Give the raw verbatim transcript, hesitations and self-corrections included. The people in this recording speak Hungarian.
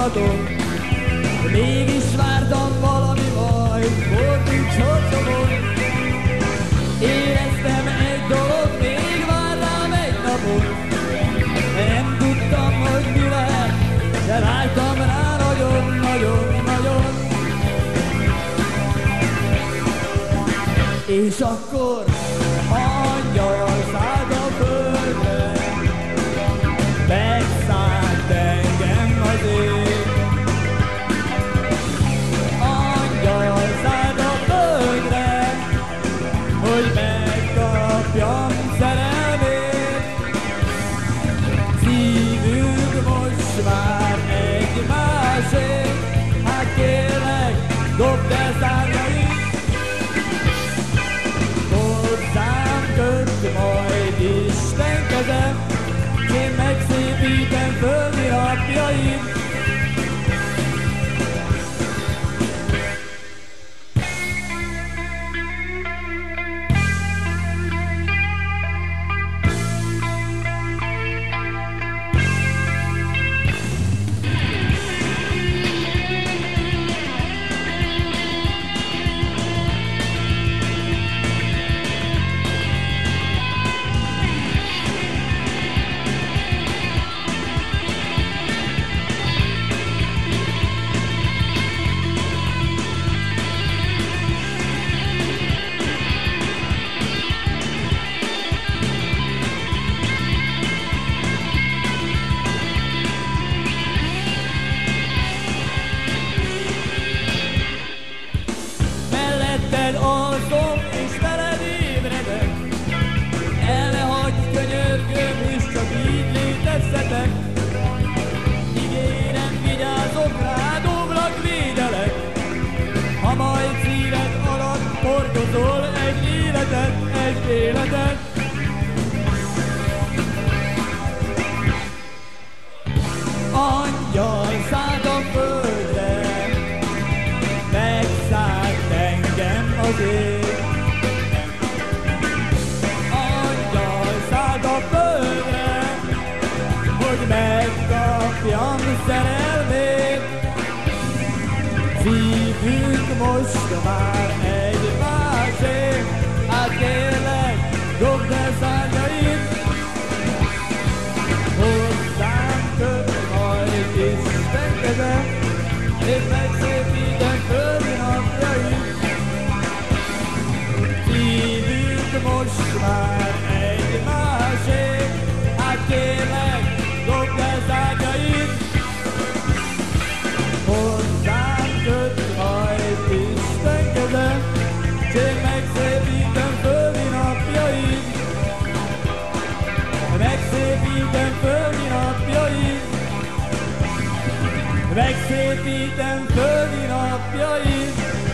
mondhatom, de mégis vártam valami majd, fordult sorsomon. Éreztem egy dolog, még vár rám egy napot, de nem tudtam, hogy mi lehet, de vágytam rá nagyon-nagyon-nagyon. És akkor angyal szállt a földre, megszállt engem az ég. Angyal szállt a földre, hogy megkapjam szerelmét. Szívünk most már egymásé, hát kérlek, dobd el szárnyait. Hozzám köt majd Isten keze, én megszépítem földi napjaim. Alszom és veled ébredek, el ne hagyd könyörgöm, és csak így létezzetek. Ígérem, vigyázok rád, óvlak, védelek, ha majd szíved alatt hordozol egy életet, egy életet. Angyal szállt a földre, megszállt engem az ég. Angyal szállt a földre, hogy megkapjam szerelmét. Szívünk most már egymásé, hát kérlek, dobd el szárnyait. Hozzám köt majd Isten keze, és megszépítem földi napjait. Szívünk most már egymásé, hát kérlek, dobd el szárnyait. Hozzám köt majd Isten keze, s én megszépítem földi napjait. Megszépítem földi napjait, megszépítem földi napjait.